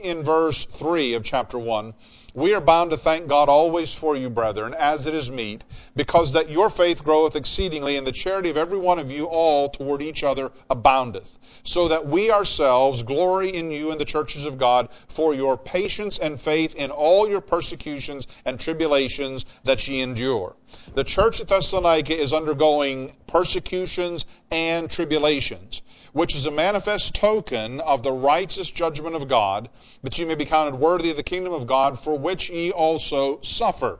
In verse 3 of chapter 1, we are bound to thank God always for you, brethren, as it is meet, because that your faith groweth exceedingly, and the charity of every one of you all toward each other aboundeth, so that we ourselves glory in you in the churches of God for your patience and faith in all your persecutions and tribulations that ye endure. The church at Thessalonica is undergoing persecutions and tribulations, which is a manifest token of the righteous judgment of God, that ye may be counted worthy of the kingdom of God, for which ye also suffer.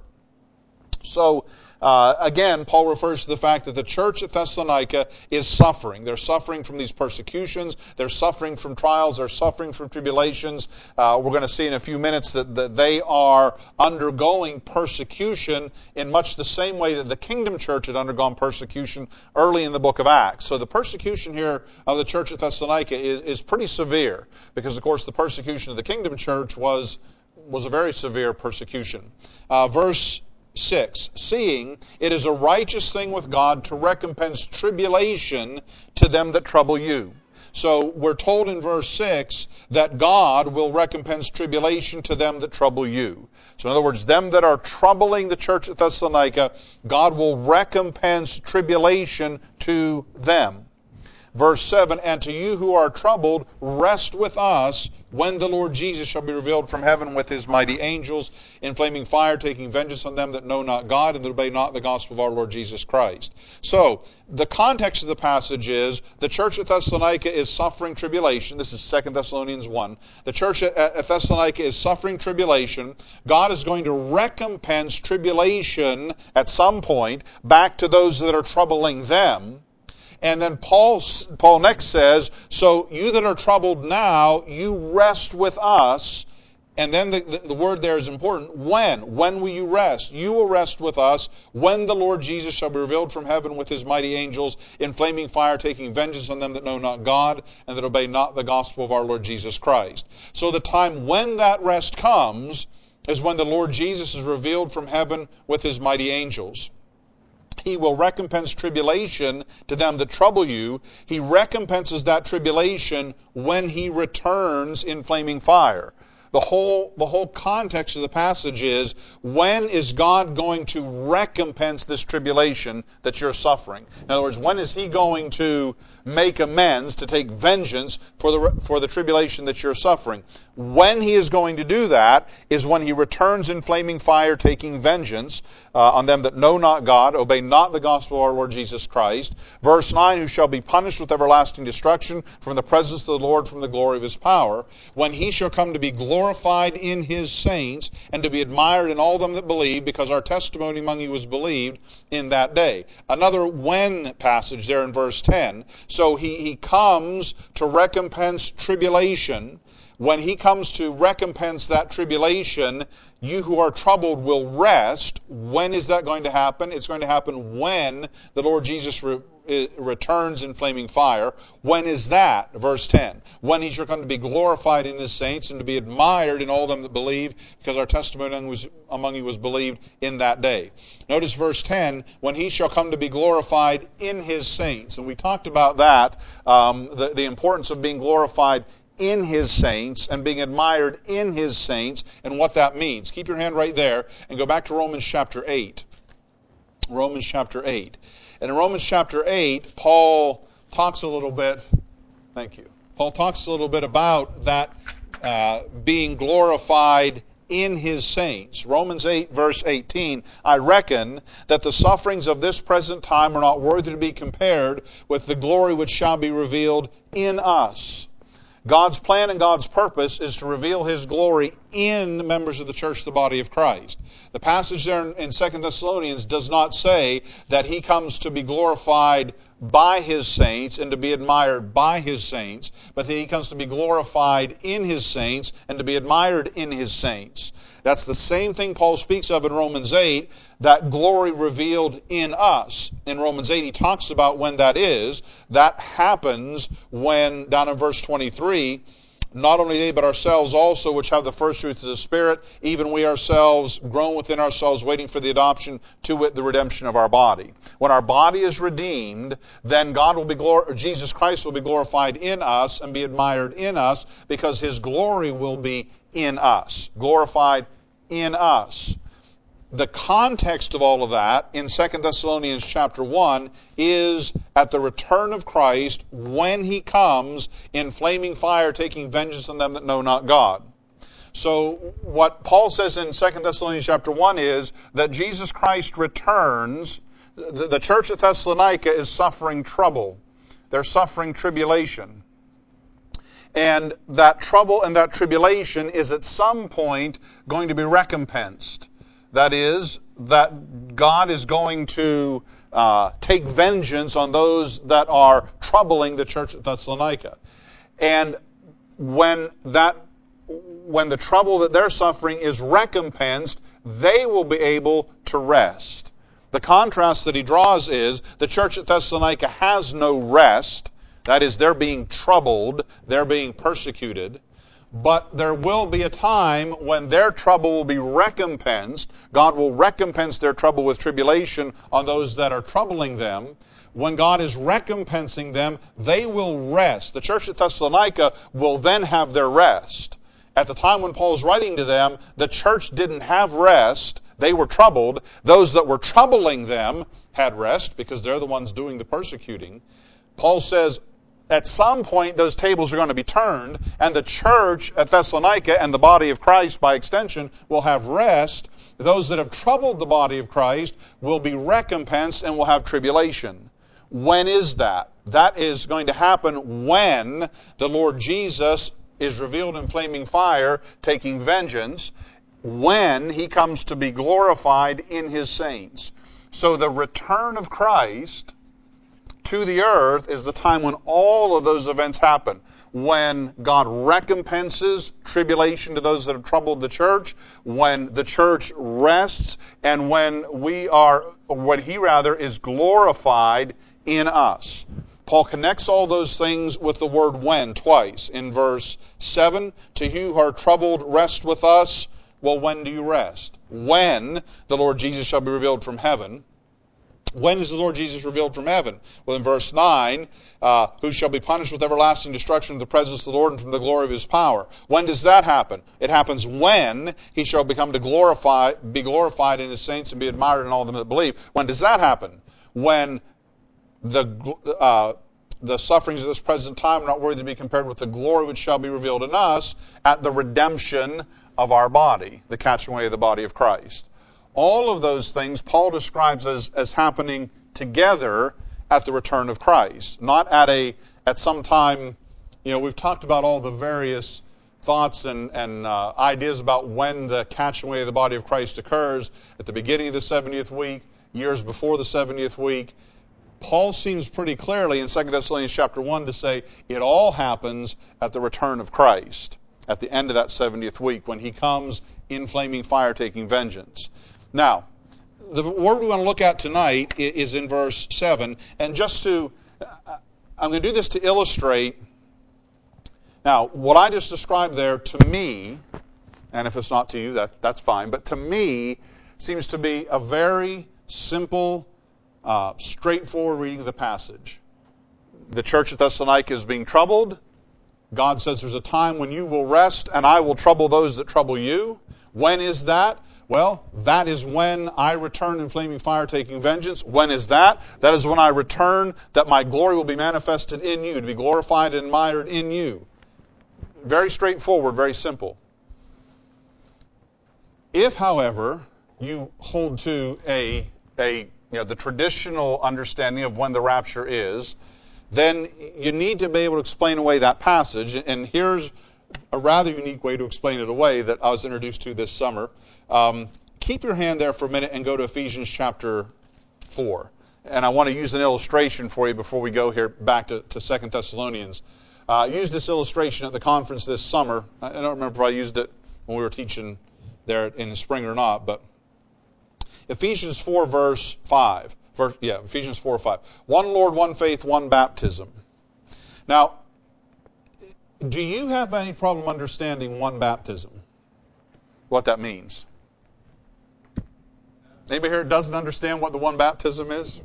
So, again, Paul refers to the fact that the church at Thessalonica is suffering. They're suffering from these persecutions. They're suffering from trials. They're suffering from tribulations. We're going to see in a few minutes that they are undergoing persecution in much the same way that the kingdom church had undergone persecution early in the book of Acts. So the persecution here of the church at Thessalonica is pretty severe, because, of course, the persecution of the kingdom church was a very severe persecution. Verse 6, seeing it is a righteous thing with God to recompense tribulation to them that trouble you. So we're told in verse 6 that God will recompense tribulation to them that trouble you. So in other words, them that are troubling the church at Thessalonica, God will recompense tribulation to them. Verse 7, and to you who are troubled, rest with us when the Lord Jesus shall be revealed from heaven with his mighty angels in flaming fire, taking vengeance on them that know not God and that obey not the gospel of our Lord Jesus Christ. So, the context of the passage is the church at Thessalonica is suffering tribulation. This is 2 Thessalonians 1. The church at Thessalonica is suffering tribulation. God is going to recompense tribulation at some point back to those that are troubling them. And then Paul next says, so you that are troubled now, you rest with us. And then the word there is important. When? When will you rest? You will rest with us when the Lord Jesus shall be revealed from heaven with his mighty angels in flaming fire, taking vengeance on them that know not God and that obey not the gospel of our Lord Jesus Christ. So the time when that rest comes is when the Lord Jesus is revealed from heaven with his mighty angels. He will recompense tribulation to them that trouble you. He recompenses that tribulation when he returns in flaming fire. The whole context of the passage is, when is God going to recompense this tribulation that you're suffering? In other words, when is he going to make amends, to take vengeance for the tribulation that you're suffering? When he is going to do that is when he returns in flaming fire, taking vengeance on them that know not God, obey not the gospel of our Lord Jesus Christ. Verse 9, who shall be punished with everlasting destruction from the presence of the Lord, from the glory of his power, when he shall come to be glorified in his saints, and to be admired in all them that believe, because our testimony among you was believed in that day. Another when passage there in verse 10. So he comes to recompense tribulation. When he comes to recompense that tribulation, you who are troubled will rest. When is that going to happen? It's going to happen when the Lord Jesus returns in flaming fire. When is that? Verse 10. When he shall come to be glorified in his saints and to be admired in all them that believe, because our testimony among you was believed in that day. Notice verse 10, when he shall come to be glorified in his saints. And we talked about that, the importance of being glorified in his saints and being admired in his saints and what that means. Keep your hand right there and go back to Romans chapter 8. Romans chapter 8. And in Romans chapter 8, Paul talks a little bit, thank you. Paul talks a little bit about that being glorified in his saints. Romans 8 verse 18, I reckon that the sufferings of this present time are not worthy to be compared with the glory which shall be revealed in us. God's plan and God's purpose is to reveal his glory in members of the church, the body of Christ. The passage there in 2 Thessalonians does not say that he comes to be glorified by his saints and to be admired by his saints, but that he comes to be glorified in his saints and to be admired in his saints. That's the same thing Paul speaks of in Romans 8, that glory revealed in us. In Romans 8, he talks about when that is. That happens when, down in verse 23, not only they, but ourselves also, which have the first fruits of the Spirit, even we ourselves, groan within ourselves, waiting for the adoption, to wit, the redemption of our body. When our body is redeemed, then Jesus Christ will be glorified in us and be admired in us, because His glory will be in us, glorified in us. The context of all of that in 2 Thessalonians chapter 1 is at the return of Christ, when He comes in flaming fire, taking vengeance on them that know not God. So what Paul says in 2 Thessalonians chapter 1 is that Jesus Christ returns. The church at Thessalonica is suffering trouble. They're suffering tribulation. And that trouble and that tribulation is at some point going to be recompensed. That is, that God is going to take vengeance on those that are troubling the church at Thessalonica. And when the trouble that they're suffering is recompensed, they will be able to rest. The contrast that he draws is the church at Thessalonica has no rest. That is, they're being troubled, they're being persecuted. But there will be a time when their trouble will be recompensed. God will recompense their trouble with tribulation on those that are troubling them. When God is recompensing them, they will rest. The church at Thessalonica will then have their rest. At the time when Paul is writing to them, the church didn't have rest. They were troubled. Those that were troubling them had rest, because they're the ones doing the persecuting. Paul says, at some point, those tables are going to be turned, and the church at Thessalonica and the body of Christ, by extension, will have rest. Those that have troubled the body of Christ will be recompensed and will have tribulation. When is that? That is going to happen when the Lord Jesus is revealed in flaming fire, taking vengeance, when He comes to be glorified in His saints. So the return of Christ to the earth is the time when all of those events happen. When God recompenses tribulation to those that have troubled the church, when the church rests, and when He is glorified in us. Paul connects all those things with the word when twice. In verse 7, to you who are troubled, rest with us. Well, when do you rest? When the Lord Jesus shall be revealed from heaven. When is the Lord Jesus revealed from heaven? Well, in verse 9, who shall be punished with everlasting destruction from the presence of the Lord and from the glory of His power. When does that happen? It happens when He shall be glorified in His saints and be admired in all them that believe. When does that happen? When the sufferings of this present time are not worthy to be compared with the glory which shall be revealed in us at the redemption of our body, the catching away of the body of Christ. All of those things Paul describes as happening together at the return of Christ, not at some time. We've talked about all the various thoughts and ideas about when the catching away of the body of Christ occurs, at the beginning of the 70th week, years before the 70th week. Paul seems pretty clearly in 2 Thessalonians chapter 1 to say it all happens at the return of Christ, at the end of that 70th week, when He comes in flaming fire taking vengeance. Now, the word we want to look at tonight is in verse 7. And I'm going to do this to illustrate. Now, what I just described there, to me, and if it's not to you, that's fine, but to me, seems to be a very simple, straightforward reading of the passage. The church at Thessalonica is being troubled. God says there's a time when you will rest, and I will trouble those that trouble you. When is that? Well, that is when I return in flaming fire taking vengeance. When is that? That is when I return, that my glory will be manifested in you, to be glorified and admired in you. Very straightforward, very simple. If, however, you hold to the traditional understanding of when the rapture is, then you need to be able to explain away that passage. And here's a rather unique way to explain it away that I was introduced to this summer. Keep your hand there for a minute and go to Ephesians chapter 4. And I want to use an illustration for you before we go here back to 2 Thessalonians. I used this illustration at the conference this summer. I don't remember if I used it when we were teaching there in the spring or not, but Ephesians 4 verse 5. Ephesians 4:5. One Lord, one faith, one baptism. Now, do you have any problem understanding one baptism? What that means? Anybody here doesn't understand what the one baptism is?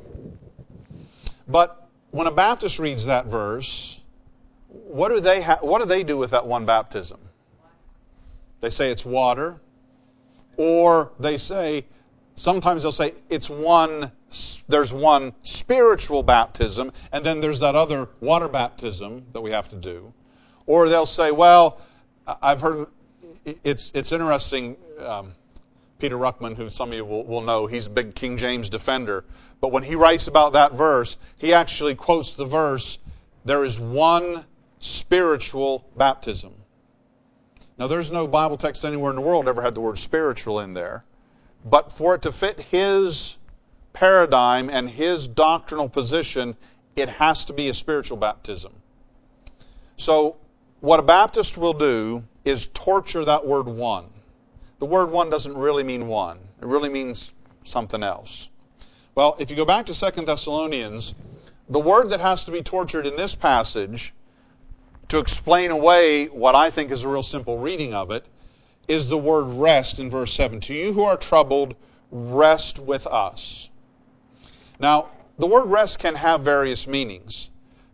But when a Baptist reads that verse, what do they do with that one baptism? They say it's water, or they say, sometimes they'll say there's one spiritual baptism, and then there's that other water baptism that we have to do. Or they'll say, well, I've heard, it's interesting, Peter Ruckman, who some of you will know, he's a big King James defender, but when he writes about that verse, he actually quotes the verse, there is one spiritual baptism. Now, there's no Bible text anywhere in the world that ever had the word spiritual in there, but for it to fit his paradigm and his doctrinal position, it has to be a spiritual baptism. So, what a Baptist will do is torture that word one. The word one doesn't really mean one. It really means something else. Well, if you go back to 2 Thessalonians, the word that has to be tortured in this passage to explain away what I think is a real simple reading of it is the word rest in verse 7. To you who are troubled, rest with us. Now, the word rest can have various meanings.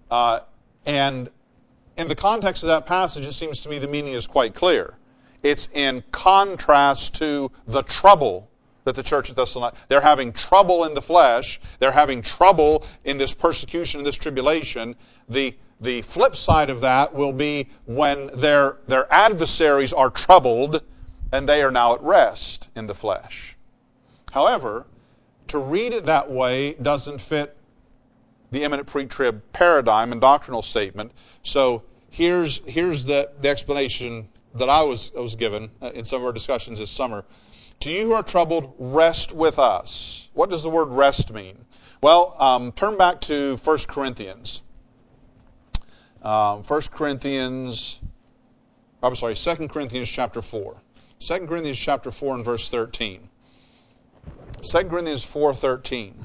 And in the context of that passage, it seems to me the meaning is quite clear. It's in contrast to the trouble that the church at Thessalonica, they're having trouble in the flesh, they're having trouble in this persecution, in this tribulation. The flip side of that will be when their adversaries are troubled and they are now at rest in the flesh. However, to read it that way doesn't fit the imminent pre-trib paradigm and doctrinal statement. So here's the explanation that I was given in some of our discussions this summer. To you who are troubled, rest with us. What does the word rest mean? Well, turn back to 1 Corinthians. 2 Corinthians chapter 4. 2 Corinthians chapter 4 and verse 13. 2 Corinthians 4:13.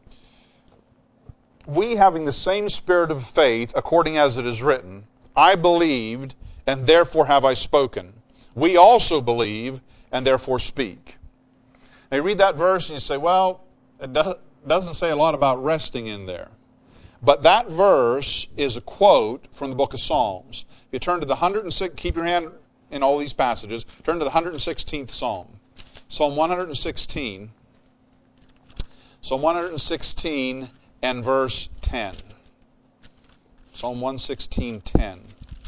We, having the same spirit of faith, according as it is written, I believed, and therefore have I spoken. We also believe, and therefore speak. Now you read that verse and you say, well, it doesn't say a lot about resting in there. But that verse is a quote from the book of Psalms. If you turn to the 106, keep your hand in all these passages, turn to the 116th Psalm. Psalm 116. Psalm 116 and verse 10. Psalm 116:10.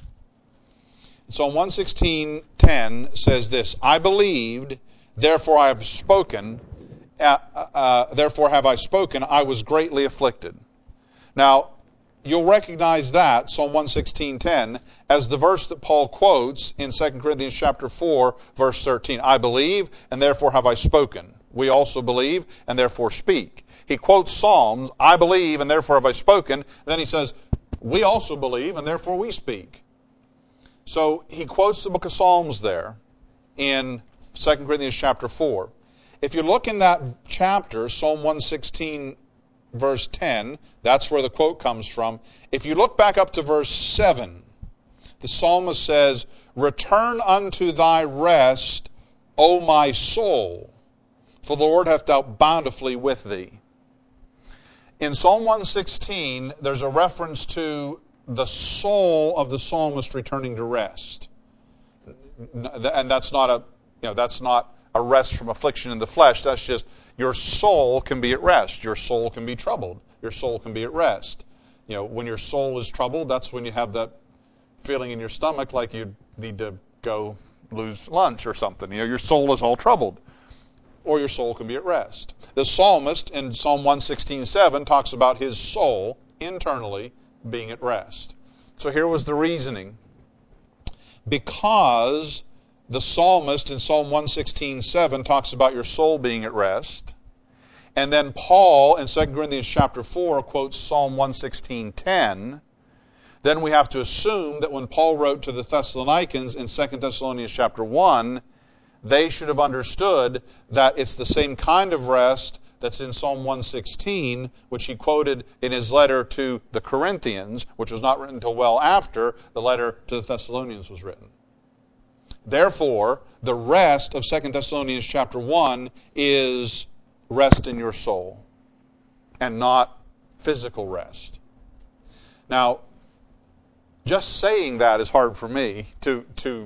Psalm 116:10 says this, I believed, therefore I have spoken, therefore have I spoken, I was greatly afflicted. Now, you'll recognize that, Psalm 116:10, as the verse that Paul quotes in 2 Corinthians chapter 4, verse 13. I believe, and therefore have I spoken. We also believe, and therefore speak. He quotes Psalms, I believe, and therefore have I spoken. And then he says, we also believe, and therefore we speak. So he quotes the book of Psalms there in 2 Corinthians chapter 4. If you look in that chapter, Psalm 116, verse 10, that's where the quote comes from. If you look back up to verse 7, the psalmist says, return unto thy rest, O my soul, for the Lord hath dealt bountifully with thee. In Psalm 116, there's a reference to the soul of the psalmist returning to rest. And that's not a rest from affliction in the flesh. That's just your soul can be at rest. Your soul can be troubled. Your soul can be at rest. When your soul is troubled, that's when you have that feeling in your stomach like you need to go lose lunch or something. Your soul is all troubled. Or your soul can be at rest. The psalmist in Psalm 116:7 talks about his soul internally being at rest. So here was the reasoning. Because the psalmist in Psalm 116:7 talks about your soul being at rest, and then Paul in 2 Corinthians chapter 4 quotes Psalm 116:10, then we have to assume that when Paul wrote to the Thessalonians in 2 Thessalonians chapter 1, they should have understood that it's the same kind of rest that's in Psalm 116, which he quoted in his letter to the Corinthians, which was not written until well after the letter to the Thessalonians was written. Therefore, the rest of 2 Thessalonians chapter 1 is rest in your soul and not physical rest. Now, just saying that is hard for me to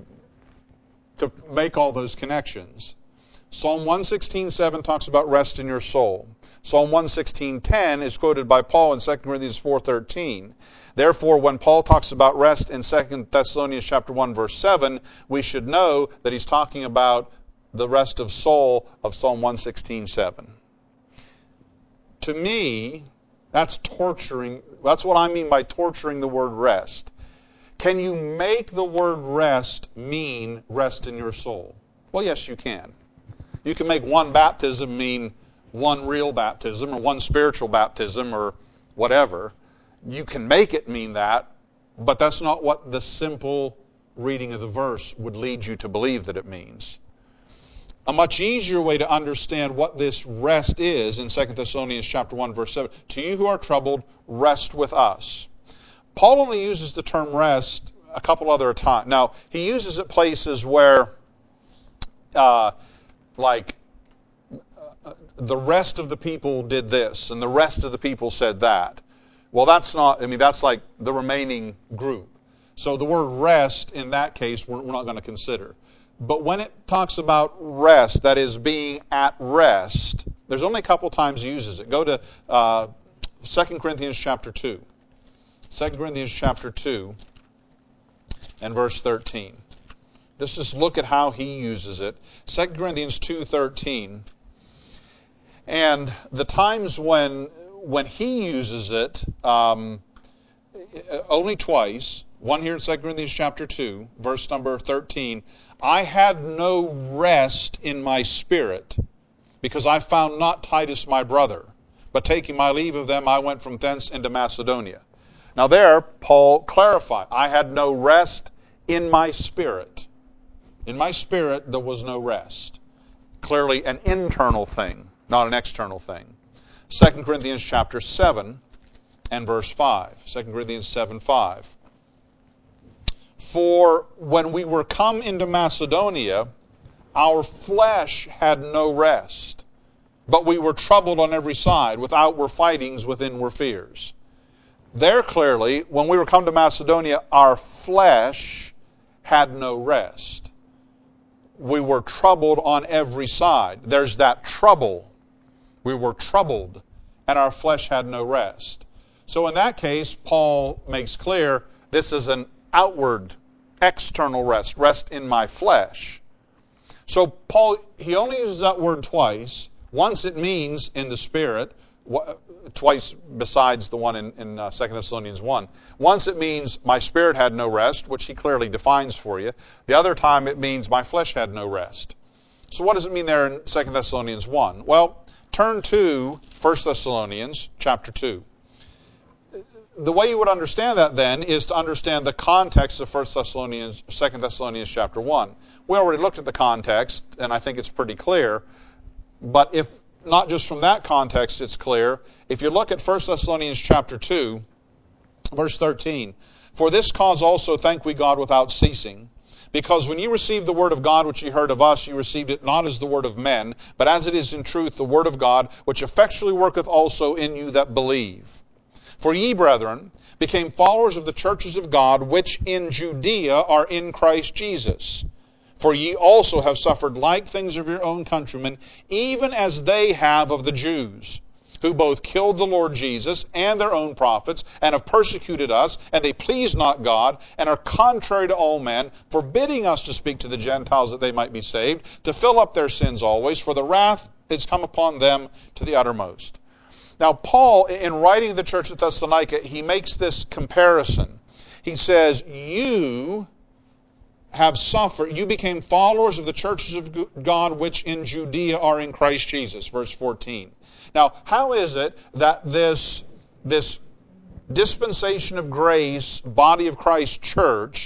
make all those connections. Psalm 116:7 talks about rest in your soul. Psalm 116:10 is quoted by Paul in 2 Corinthians 4:13. Therefore, when Paul talks about rest in 2 Thessalonians chapter 1 verse 7, we should know that he's talking about the rest of soul of Psalm 116:7. To me, that's torturing. That's what I mean by torturing the word rest. Can you make the word rest mean rest in your soul? Well, yes, you can. You can make one baptism mean one real baptism or one spiritual baptism or whatever. You can make it mean that, but that's not what the simple reading of the verse would lead you to believe that it means. A much easier way to understand what this rest is in 2 Thessalonians chapter 1 verse 7. To you who are troubled, rest with us. Paul only uses the term rest a couple other times. Now, he uses it places where the rest of the people did this and the rest of the people said that. Well, that's like the remaining group. So the word rest in that case we're not going to consider. But when it talks about rest, that is being at rest, there's only a couple times he uses it. Go to 2 Corinthians chapter 2. 2 Corinthians chapter 2 and verse 13. Just look at how he uses it. 2 Corinthians 2:13. And the times when he uses it, only twice, one here in 2 Corinthians chapter 2, verse number 13, I had no rest in my spirit, because I found not Titus my brother, but taking my leave of them, I went from thence into Macedonia. Now there, Paul clarified, I had no rest in my spirit. In my spirit, there was no rest. Clearly an internal thing, not an external thing. 2 Corinthians chapter 7 and verse 5. 2 Corinthians 7:5. For when we were come into Macedonia, our flesh had no rest, but we were troubled on every side. Without were fightings, within were fears. There clearly, when we were come to Macedonia, our flesh had no rest. We were troubled on every side. There's that trouble. We were troubled, and our flesh had no rest. So in that case, Paul makes clear this is an outward, external rest, rest in my flesh. So Paul, he only uses that word twice. Once it means in the spirit, twice besides the one in 2 Thessalonians 1. Once it means my spirit had no rest, which he clearly defines for you. The other time it means my flesh had no rest. So what does it mean there in 2 Thessalonians 1? Well, turn to 1 Thessalonians chapter 2. The way you would understand that then is to understand the context of 2 Thessalonians chapter 1. We already looked at the context, and I think it's pretty clear. But if not just from that context it's clear, if you look at 1 Thessalonians chapter 2, verse 13, for this cause also thank we God without ceasing, because when you received the word of God which you heard of us, you received it not as the word of men, but as it is in truth the word of God, which effectually worketh also in you that believe. For ye, brethren, became followers of the churches of God, which in Judea are in Christ Jesus. For ye also have suffered like things of your own countrymen, even as they have of the Jews, who both killed the Lord Jesus and their own prophets, and have persecuted us, and they please not God, and are contrary to all men, forbidding us to speak to the Gentiles that they might be saved, to fill up their sins always, for the wrath is come upon them to the uttermost. Now, Paul, in writing to the church at Thessalonica, he makes this comparison. He says, you have suffered, you became followers of the churches of God which in Judea are in Christ Jesus, verse 14. Now, how is it that this dispensation of grace, body of Christ church,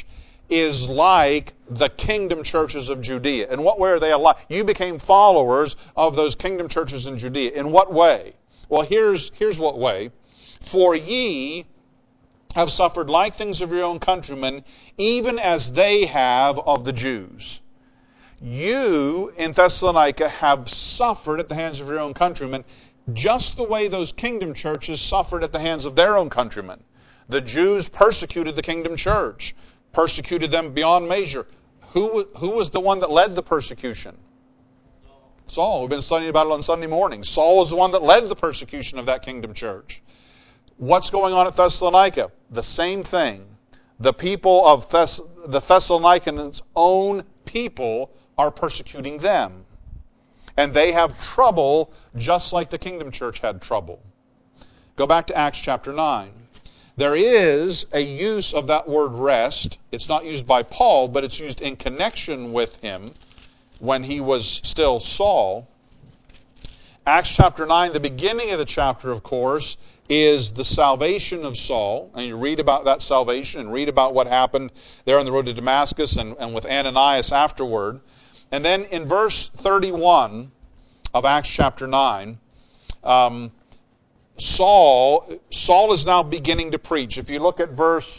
is like the kingdom churches of Judea. In what way are they alike? You became followers of those kingdom churches in Judea. In what way? Well, here's what way. For ye have suffered like things of your own countrymen, even as they have of the Jews. You in Thessalonica have suffered at the hands of your own countrymen, just the way those kingdom churches suffered at the hands of their own countrymen. The Jews persecuted the kingdom church, persecuted them beyond measure. Who was the one that led the persecution? Saul. We've been studying about it on Sunday morning. Saul was the one that led the persecution of that kingdom church. What's going on at Thessalonica? The same thing. The people of the Thessalonians' own people are persecuting them. And they have trouble just like the kingdom church had trouble. Go back to Acts chapter 9. There is a use of that word rest. It's not used by Paul, but it's used in connection with him when he was still Saul. Acts chapter 9, the beginning of the chapter, of course, is the salvation of Saul. And you read about that salvation and read about what happened there on the road to Damascus and with Ananias afterward. And then in verse 31 of Acts chapter 9, Saul is now beginning to preach. If you look at verse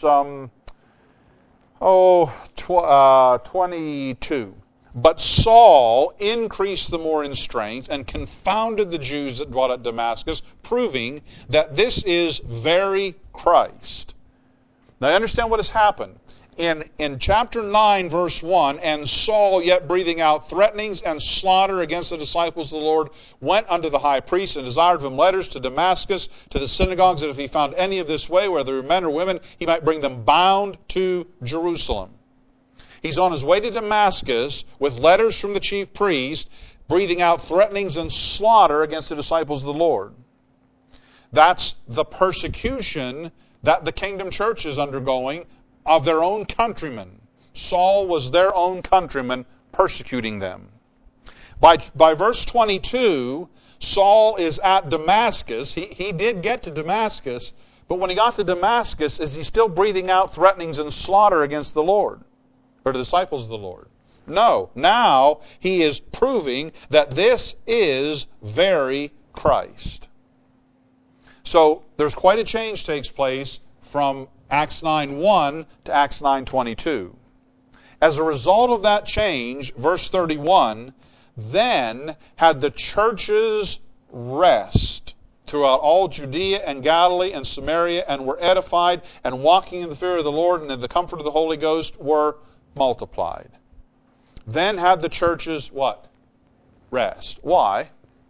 22. But Saul increased the more in strength and confounded the Jews that dwelt at Damascus, proving that this is very Christ. Now understand what has happened. In chapter 9, verse 1, and Saul, yet breathing out threatenings and slaughter against the disciples of the Lord, went unto the high priest and desired of him letters to Damascus, to the synagogues, that if he found any of this way, whether men or women, he might bring them bound to Jerusalem. He's on his way to Damascus with letters from the chief priest, breathing out threatenings and slaughter against the disciples of the Lord. That's the persecution that the kingdom church is undergoing of their own countrymen. Saul was their own countryman persecuting them. By verse 22, Saul is at Damascus. He did get to Damascus, but when he got to Damascus, is he still breathing out threatenings and slaughter against the Lord? Or the disciples of the Lord? No. Now he is proving that this is very Christ. So there's quite a change takes place from Acts 9:1 to Acts 9:22. As a result of that change, verse 31, then had the churches rest throughout all Judea and Galilee and Samaria, and were edified, and walking in the fear of the Lord and in the comfort of the Holy Ghost were multiplied. Then had the churches what? Rest. Why?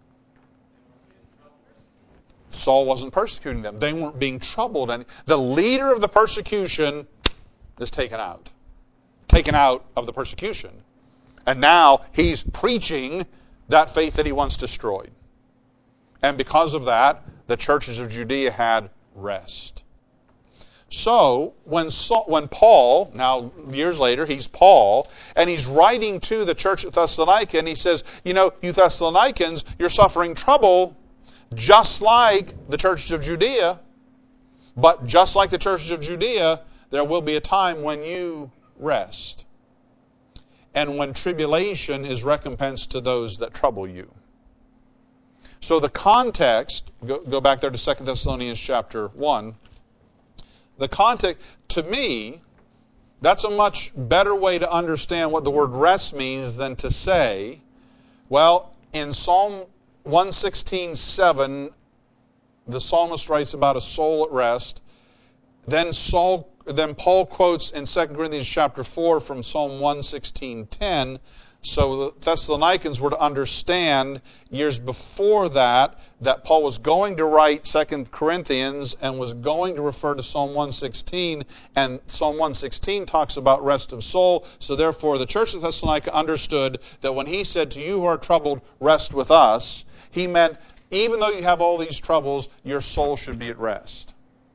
Saul wasn't persecuting them. They weren't being troubled. And the leader of the persecution is taken out. Taken out of the persecution. And now he's preaching that faith that he once destroyed. And because of that, the churches of Judea had rest. So, when Paul, now years later, he's Paul, and he's writing to the church at Thessalonica, and he says, you Thessalonians, you're suffering trouble, just like the churches of Judea, but just like the churches of Judea, there will be a time when you rest, and when tribulation is recompensed to those that trouble you. So the context, go back there to 2 Thessalonians chapter 1, the context, to me, that's a much better way to understand what the word rest means than to say, well, in Psalm 116:7, the psalmist writes about a soul at rest. Then Paul quotes in 2 Corinthians chapter 4 from Psalm 116:10. So the Thessalonians were to understand years before that Paul was going to write 2 Corinthians and was going to refer to Psalm 116. And Psalm 116 talks about rest of soul. So therefore the church of Thessalonica understood that when he said, to you who are troubled, rest with us, he meant even though you have all these troubles, your soul should be at rest.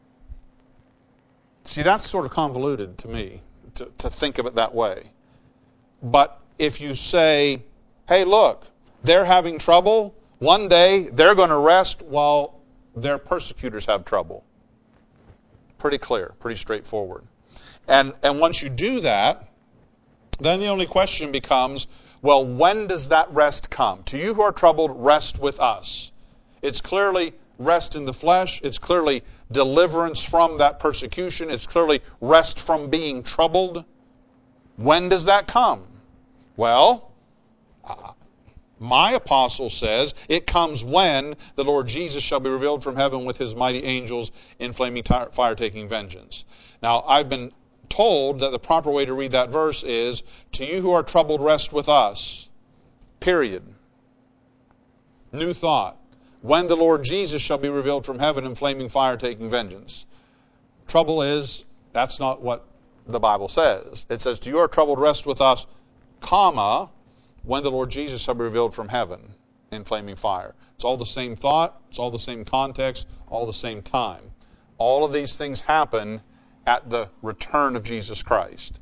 See, that's sort of convoluted to me, to think of it that way. But if you say, hey, look, they're having trouble, one day they're going to rest while their persecutors have trouble. Pretty clear, pretty straightforward. And once you do that, then the only question becomes, well, when does that rest come? To you who are troubled, rest with us. It's clearly rest in the flesh. It's clearly deliverance from that persecution. It's clearly rest from being troubled. When does that come? Well, my apostle says it comes when the Lord Jesus shall be revealed from heaven with his mighty angels in flaming fire taking vengeance. Now, I've been told that the proper way to read that verse is, to you who are troubled, rest with us. Period. New thought. When the Lord Jesus shall be revealed from heaven in flaming fire taking vengeance. Trouble is, that's not what the Bible says. It says, to you who are troubled, rest with us, comma, when the Lord Jesus shall be revealed from heaven in flaming fire. It's all the same thought, it's all the same context, all the same time. All of these things happen at the return of Jesus Christ.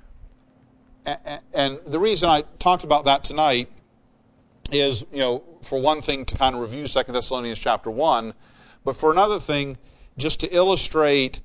And the reason I talked about that tonight is, for one thing, to kind of review 2 Thessalonians chapter 1, but for another thing, just to illustrate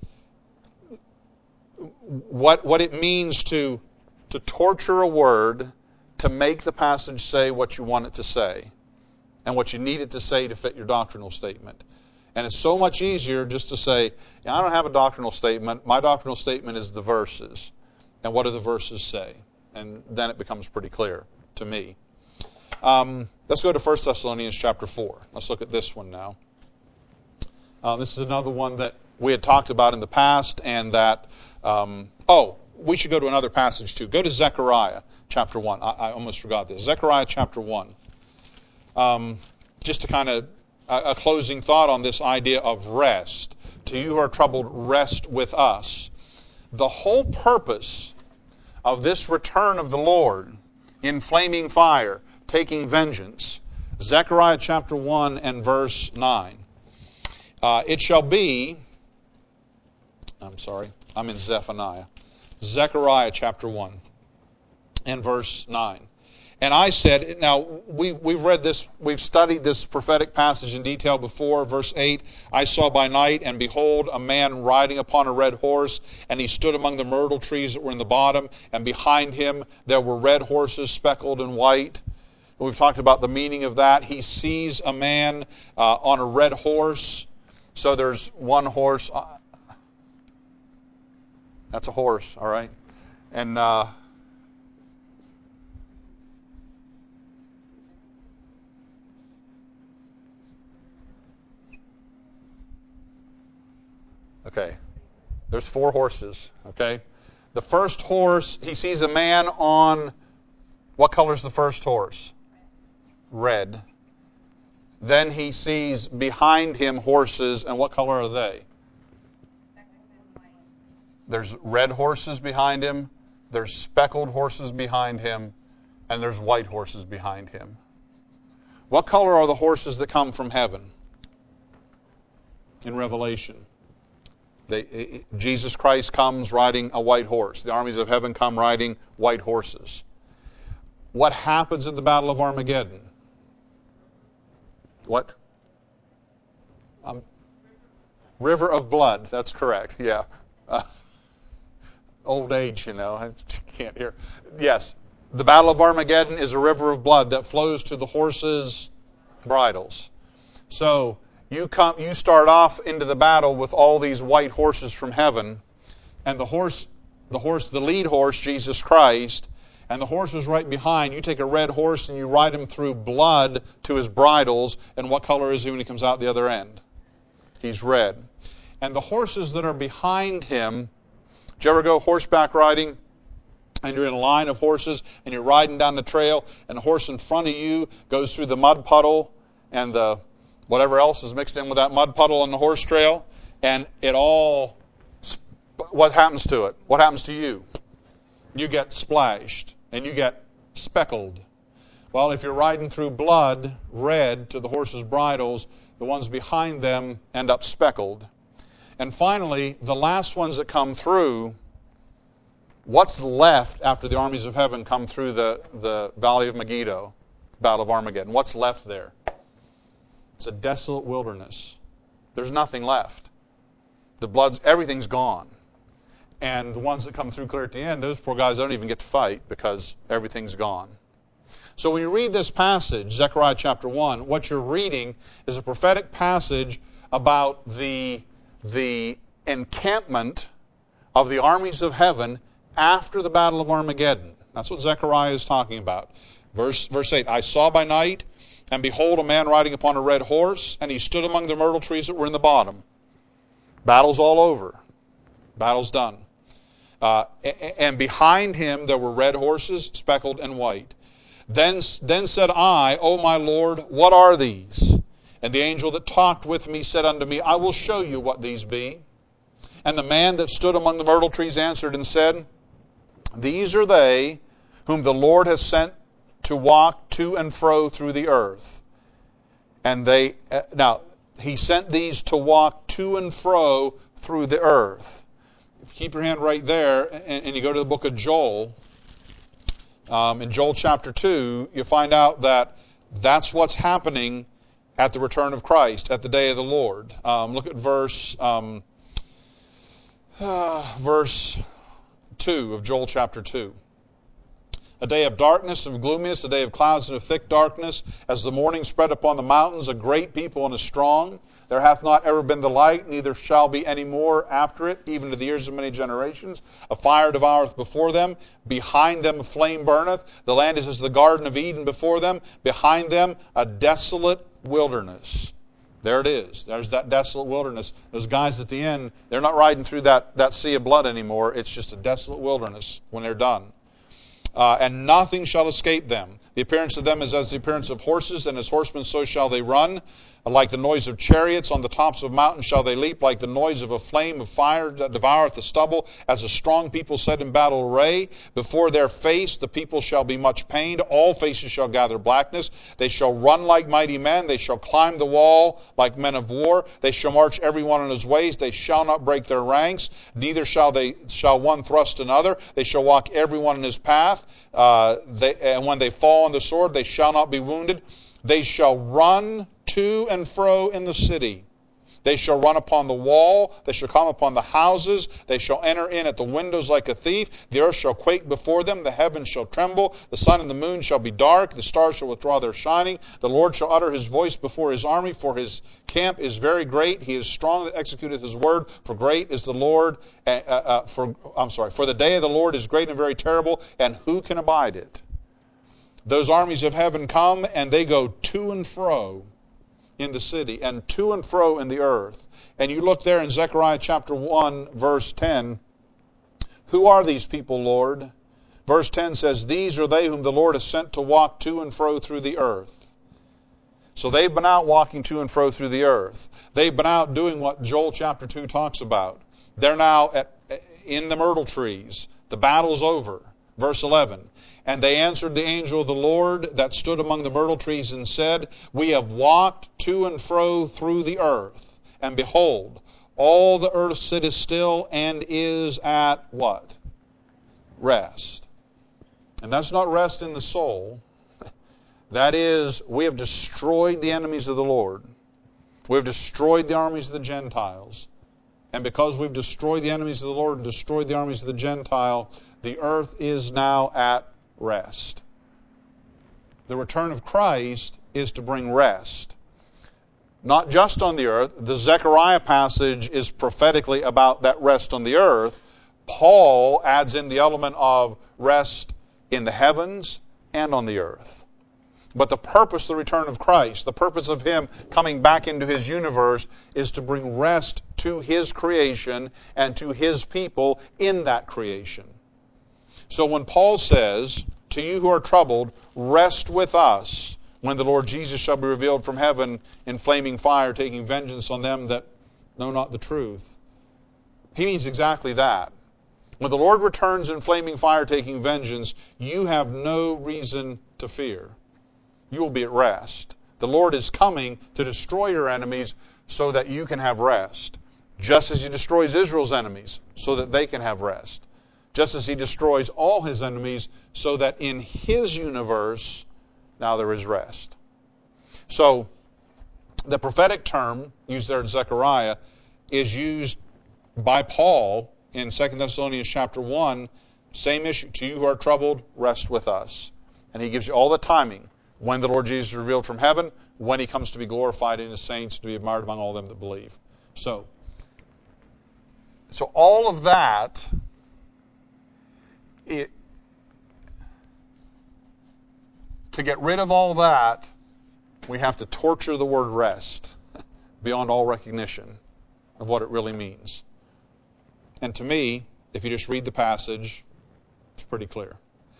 what it means to torture a word to make the passage say what you want it to say and what you need it to say to fit your doctrinal statement. And it's so much easier just to say, I don't have a doctrinal statement. My doctrinal statement is the verses. And what do the verses say? And then it becomes pretty clear to me. Let's go to 1 Thessalonians chapter 4. Let's look at this one now. This is another one that we had talked about in the past, and that, we should go to another passage too. Go to Zechariah chapter 1. I almost forgot this. Zechariah chapter 1. Just to kind of a closing thought on this idea of rest. To you who are troubled, rest with us. The whole purpose of this return of the Lord in flaming fire, taking vengeance. Zechariah chapter 1 and verse 9. It shall be, I'm in Zephaniah. Zechariah chapter 1 and verse 9. And I said, now we've read this, we've studied this prophetic passage in detail before. Verse 8, I saw by night, and behold, a man riding upon a red horse, and he stood among the myrtle trees that were in the bottom, and behind him there were red horses speckled and white. We've talked about the meaning of that. He sees a man on a red horse. So there's one horse. That's a horse, all right? And okay, there's 4 horses, okay? The first horse, he sees a man on, what color is the first horse? Red. Then he sees behind him horses, and what color are they? There's red horses behind him, there's speckled horses behind him, and there's white horses behind him. What color are the horses that come from heaven in Revelation? Jesus Christ comes riding a white horse. The armies of heaven come riding white horses. What happens in the Battle of Armageddon? What? River of blood. That's correct. Yeah. Old age, I can't hear. Yes. The Battle of Armageddon is a river of blood that flows to the horses' bridles. So you start off into the battle with all these white horses from heaven, and the lead horse, Jesus Christ, and the horse is right behind. You take a red horse and you ride him through blood to his bridles, and what color is he when he comes out the other end? He's red. And the horses that are behind him, did you ever go horseback riding? And you're in a line of horses, and you're riding down the trail, and the horse in front of you goes through the mud puddle, and the whatever else is mixed in with that mud puddle on the horse trail, and what happens to it? What happens to you? You get splashed, and you get speckled. Well, if you're riding through blood, red, to the horses' bridles, the ones behind them end up speckled. And finally, the last ones that come through, what's left after the armies of heaven come through the Valley of Megiddo, Battle of Armageddon? What's left there? It's a desolate wilderness. There's nothing left. Everything's gone. And the ones that come through clear at the end, those poor guys don't even get to fight because everything's gone. So when you read this passage, Zechariah chapter 1, what you're reading is a prophetic passage about the encampment of the armies of heaven after the battle of Armageddon. That's what Zechariah is talking about. Verse 8, I saw by night, and behold, a man riding upon a red horse, and he stood among the myrtle trees that were in the bottom. Battle's all over. Battle's done. And behind him there were red horses, speckled and white. Then said I, O my Lord, what are these? And the angel that talked with me said unto me, I will show you what these be. And the man that stood among the myrtle trees answered and said, These are they whom the Lord has sent to walk to and fro through the earth. And now he sent these to walk to and fro through the earth. If you keep your hand right there and you go to the book of Joel, in Joel chapter 2, you find out that that's what's happening at the return of Christ, at the day of the Lord. Look at verse 2 of Joel chapter 2. A day of darkness and of gloominess, a day of clouds and of thick darkness, as the morning spread upon the mountains, a great people and a strong. There hath not ever been the like, neither shall be any more after it, even to the years of many generations. A fire devoureth before them, behind them a flame burneth. The land is as the Garden of Eden before them, behind them a desolate wilderness. There it is. There's that desolate wilderness. Those guys at the end, they're not riding through that sea of blood anymore. It's just a desolate wilderness when they're done. And nothing shall escape them. The appearance of them is as the appearance of horses, and as horsemen so shall they run. Like the noise of chariots on the tops of mountains shall they leap, like the noise of a flame of fire that devoureth the stubble, as a strong people set in battle array. Before their face the people shall be much pained, all faces shall gather blackness. They shall run like mighty men, they shall climb the wall like men of war. They shall march every one in his ways, they shall not break their ranks, neither shall one thrust another. They shall walk every one in his path, and when they fall on the sword, they shall not be wounded. They shall run to and fro in the city. They shall run upon the wall. They shall come upon the houses. They shall enter in at the windows like a thief. The earth shall quake before them. The heavens shall tremble. The sun and the moon shall be dark. The stars shall withdraw their shining. The Lord shall utter his voice before his army, for his camp is very great. He is strong that executeth his word. For great is the Lord. For the day of the Lord is great and very terrible, and who can abide it? Those armies of heaven come, and they go to and fro in the city, and to and fro in the earth. And you look there in Zechariah chapter 1, verse 10. Who are these people, Lord? Verse 10 says, These are they whom the Lord has sent to walk to and fro through the earth. So they've been out walking to and fro through the earth. They've been out doing what Joel chapter 2 talks about. They're now in the myrtle trees. The battle's over. Verse 11. And they answered the angel of the Lord that stood among the myrtle trees and said, We have walked to and fro through the earth, and behold, all the earth sitteth still and is at what? Rest. And that's not rest in the soul. That is, we have destroyed the enemies of the Lord. We have destroyed the armies of the Gentiles. And because we've destroyed the enemies of the Lord and destroyed the armies of the Gentile, the earth is now at rest. The return of Christ is to bring rest. Not just on the earth. The Zechariah passage is prophetically about that rest on the earth. Paul adds in the element of rest in the heavens and on the earth. But the purpose of the return of Christ, the purpose of Him coming back into His universe, is to bring rest to His creation and to His people in that creation. So when Paul says, To you who are troubled, rest with us, when the Lord Jesus shall be revealed from heaven in flaming fire, taking vengeance on them that know not the truth. He means exactly that. When the Lord returns in flaming fire, taking vengeance, you have no reason to fear. You will be at rest. The Lord is coming to destroy your enemies so that you can have rest. Just as He destroys Israel's enemies so that they can have rest. Just as He destroys all His enemies so that in His universe now there is rest. So the prophetic term used there in Zechariah is used by Paul in 2 Thessalonians chapter 1, same issue. To you who are troubled, rest with us. And he gives you all the timing. When the Lord Jesus is revealed from heaven, when he comes to be glorified in his saints, to be admired among all them that believe. So all of that, to get rid of all that, we have to torture the word rest beyond all recognition of what it really means. And to me, if you just read the passage, it's pretty clear.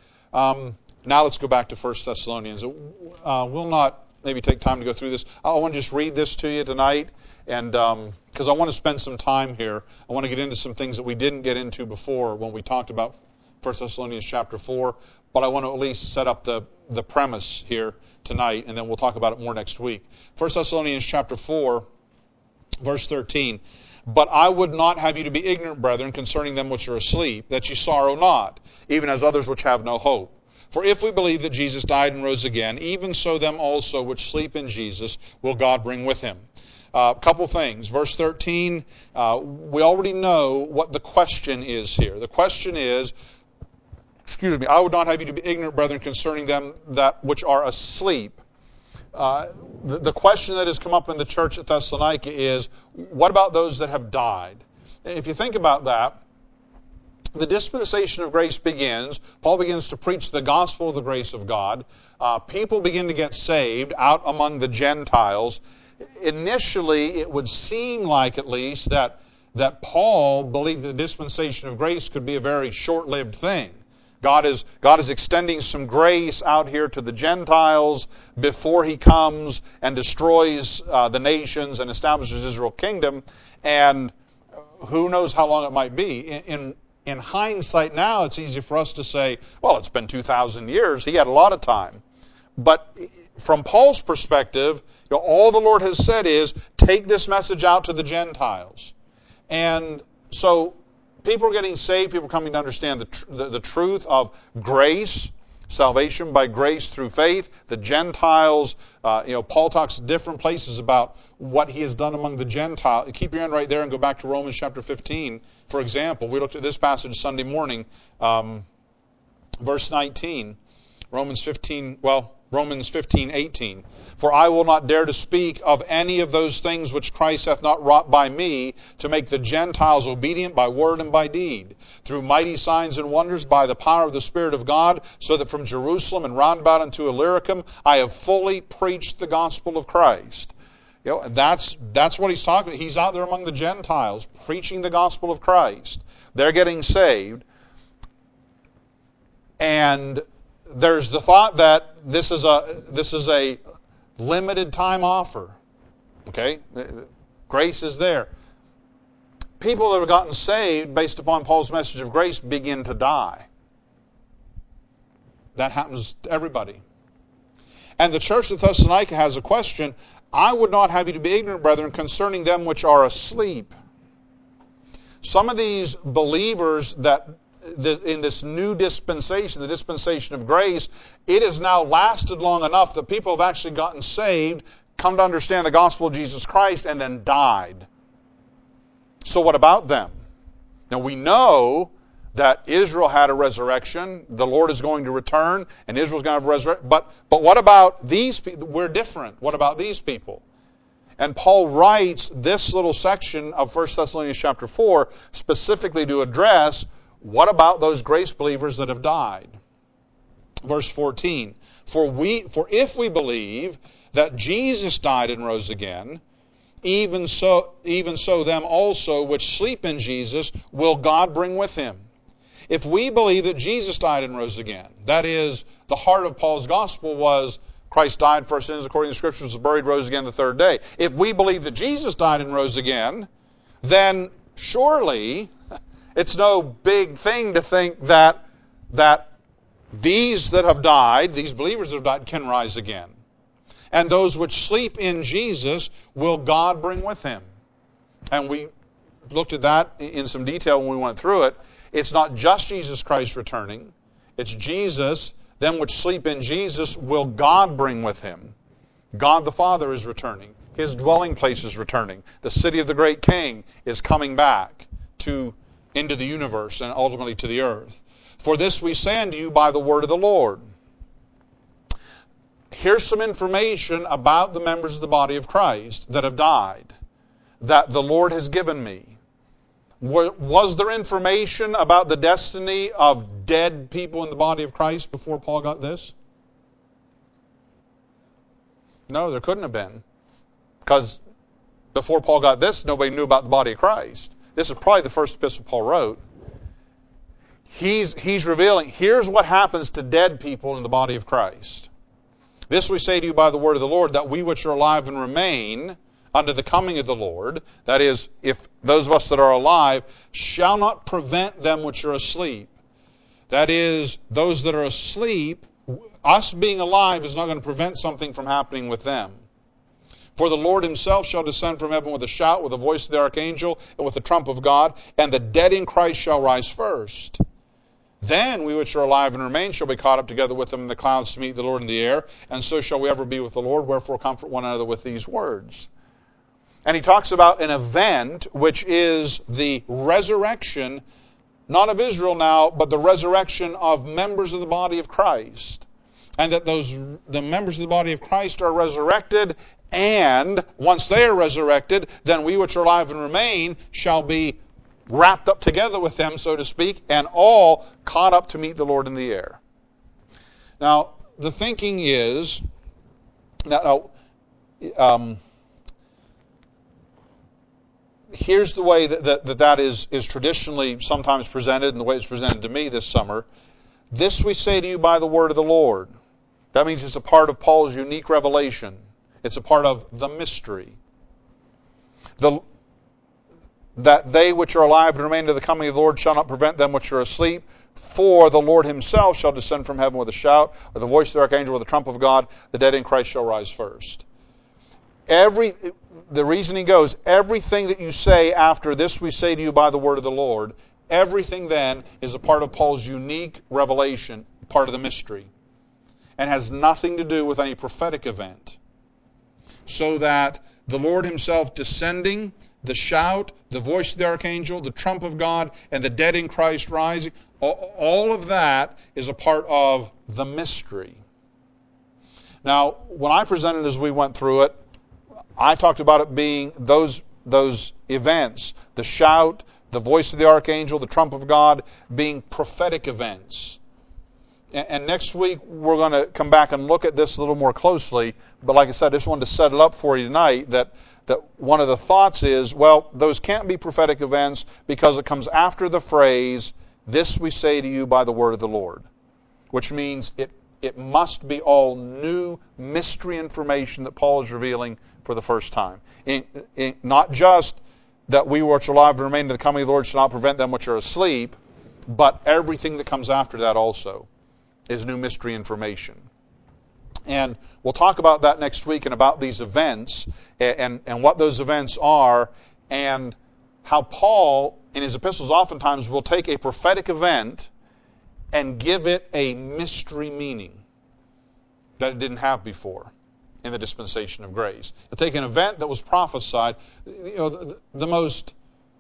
Now let's go back to 1 Thessalonians. We'll not maybe take time to go through this. I want to just read this to you tonight, and because I want to spend some time here. I want to get into some things that we didn't get into before when we talked about 1 Thessalonians chapter 4, but I want to at least set up the premise here tonight, and then we'll talk about it more next week. 1 Thessalonians chapter 4, verse 13. But I would not have you to be ignorant, brethren, concerning them which are asleep, that ye sorrow not, even as others which have no hope. For if we believe that Jesus died and rose again, even so them also which sleep in Jesus will God bring with him. A couple things. Verse 13, we already know what the question is here. The question is, I would not have you to be ignorant, brethren, concerning them that which are asleep. The question that has come up in the church at Thessalonica is, what about those that have died? If you think about that, the dispensation of grace begins. Paul begins to preach the gospel of the grace of God. People begin to get saved out among the Gentiles. Initially, it would seem like at least that Paul believed the dispensation of grace could be a very short-lived thing. God is extending some grace out here to the Gentiles before he comes and destroys the nations and establishes Israel's kingdom. And who knows how long it might be. In hindsight now, it's easy for us to say, well, it's been 2,000 years. He had a lot of time. But from Paul's perspective, all the Lord has said is, take this message out to the Gentiles. And so people are getting saved. People are coming to understand the truth of grace, salvation by grace through faith. The Gentiles, Paul talks different places about what he has done among the Gentiles. Keep your hand right there and go back to Romans chapter 15. For example, we looked at this passage Sunday morning, verse 19. Romans 15:18. For I will not dare to speak of any of those things which Christ hath not wrought by me, to make the Gentiles obedient by word and by deed, through mighty signs and wonders by the power of the Spirit of God, so that from Jerusalem and round about unto Illyricum I have fully preached the gospel of Christ. That's what he's talking about. He's out there among the Gentiles preaching the gospel of Christ. They're getting saved. And there's the thought that this is a limited time offer. Okay? Grace is there. People that have gotten saved based upon Paul's message of grace begin to die. That happens to everybody. And the church of Thessalonica has a question. I would not have you to be ignorant, brethren, concerning them which are asleep. Some of these believers that in this new dispensation, the dispensation of grace, it has now lasted long enough that people have actually gotten saved, come to understand the gospel of Jesus Christ, and then died. So what about them? Now we know that Israel had a resurrection, the Lord is going to return, and Israel's going to have a resurrection. But what about these people? We're different. What about these people? And Paul writes this little section of 1 Thessalonians chapter 4 specifically to address what about those grace believers that have died? Verse 14, For if we believe that Jesus died and rose again, even so them also which sleep in Jesus will God bring with him. If we believe that Jesus died and rose again, that is, the heart of Paul's gospel was Christ died for our sins according to the Scriptures, was buried, rose again the third day. If we believe that Jesus died and rose again, then surely it's no big thing to think that these that have died, these believers that have died, can rise again. And those which sleep in Jesus will God bring with him. And we looked at that in some detail when we went through it. It's not just Jesus Christ returning. It's Jesus, them which sleep in Jesus will God bring with him. God the Father is returning. His dwelling place is returning. The city of the great King is coming back to into the universe and ultimately to the earth. For this we say unto you by the word of the Lord. Here's some information about the members of the body of Christ that have died, that the Lord has given me. Was there information about the destiny of dead people in the body of Christ before Paul got this? No, there couldn't have been. Because before Paul got this, nobody knew about the body of Christ. This is probably the first epistle Paul wrote. He's revealing, here's what happens to dead people in the body of Christ. This we say to you by the word of the Lord, that we which are alive and remain unto the coming of the Lord, that is, if those of us that are alive, shall not prevent them which are asleep. That is, those that are asleep, us being alive is not going to prevent something from happening with them. For the Lord himself shall descend from heaven with a shout, with the voice of the archangel, and with the trump of God, and the dead in Christ shall rise first. Then we which are alive and remain shall be caught up together with them in the clouds to meet the Lord in the air, and so shall we ever be with the Lord. Wherefore comfort one another with these words. And he talks about an event which is the resurrection, not of Israel now, but the resurrection of members of the body of Christ. And that the members of the body of Christ are resurrected, and once they are resurrected, then we which are alive and remain shall be wrapped up together with them, so to speak, and all caught up to meet the Lord in the air. Now, the thinking is, here's the way that is traditionally sometimes presented, and the way it's presented to me this summer. This we say to you by the word of the Lord. That means it's a part of Paul's unique revelation. It's a part of the mystery. That they which are alive and remain to the coming of the Lord shall not prevent them which are asleep. For the Lord himself shall descend from heaven with a shout, with the voice of the archangel, with the trump of God. The dead in Christ shall rise first. The reasoning goes, everything that you say after this we say to you by the word of the Lord, everything then is a part of Paul's unique revelation, part of the mystery, and has nothing to do with any prophetic event. So that the Lord himself descending, the shout, the voice of the archangel, the trump of God, and the dead in Christ rising, all of that is a part of the mystery. Now, when I presented as we went through it, I talked about it being those events, the shout, the voice of the archangel, the trump of God, being prophetic events. And next week, we're going to come back and look at this a little more closely. But like I said, I just wanted to set it up for you tonight that one of the thoughts is, well, those can't be prophetic events because it comes after the phrase, this we say to you by the word of the Lord. Which means it must be all new mystery information that Paul is revealing for the first time. Not just that we which are alive and remain to the coming of the Lord shall not prevent them which are asleep, but everything that comes after that also is new mystery information. And we'll talk about that next week and about these events and what those events are and how Paul in his epistles oftentimes will take a prophetic event and give it a mystery meaning that it didn't have before in the dispensation of grace. He'll take an event that was prophesied. The most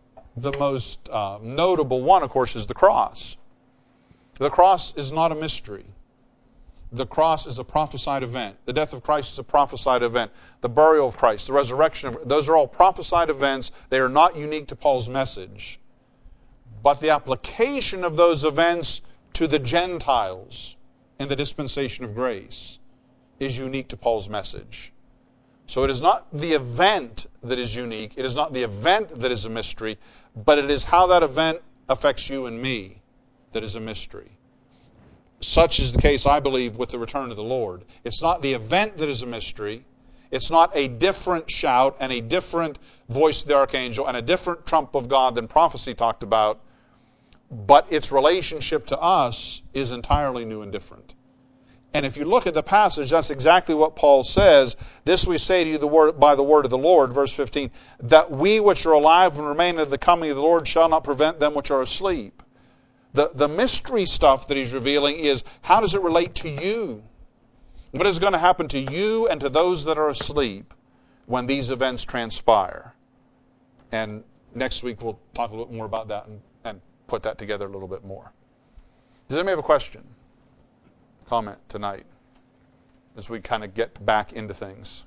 notable one, of course, is the cross. The cross is not a mystery. The cross is a prophesied event. The death of Christ is a prophesied event. The burial of Christ, the resurrection of those are all prophesied events. They are not unique to Paul's message. But the application of those events to the Gentiles in the dispensation of grace is unique to Paul's message. So it is not the event that is unique. It is not the event that is a mystery, but it is how that event affects you and me that is a mystery. Such is the case, I believe, with the return of the Lord. It's not the event that is a mystery. It's not a different shout and a different voice of the archangel and a different trump of God than prophecy talked about, but its relationship to us is entirely new and different. And if you look at the passage, that's exactly what Paul says. This we say to you by the word of the Lord, verse 15, that we which are alive and remain at the coming of the Lord shall not prevent them which are asleep. The mystery stuff that he's revealing is, how does it relate to you? What is going to happen to you and to those that are asleep when these events transpire? And next week we'll talk a little bit more about that and put that together a little bit more. Does anybody have a question, comment tonight as we kind of get back into things?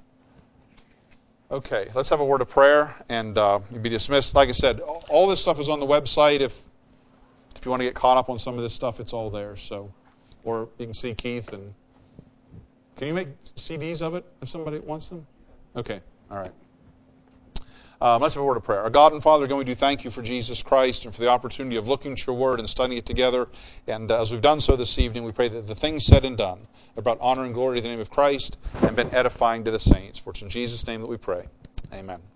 Okay, let's have a word of prayer and you'll be dismissed. Like I said, all this stuff is on the website. If you want to get caught up on some of this stuff, it's all there. So, or you can see Keith. And can you make CDs of it if somebody wants them? Okay, all right. Let's have a word of prayer. Our God and Father, again, we do thank you for Jesus Christ and for the opportunity of looking at your word and studying it together. And as we've done so this evening, we pray that the things said and done have brought honor and glory to the name of Christ and been edifying to the saints. For it's in Jesus' name that we pray. Amen.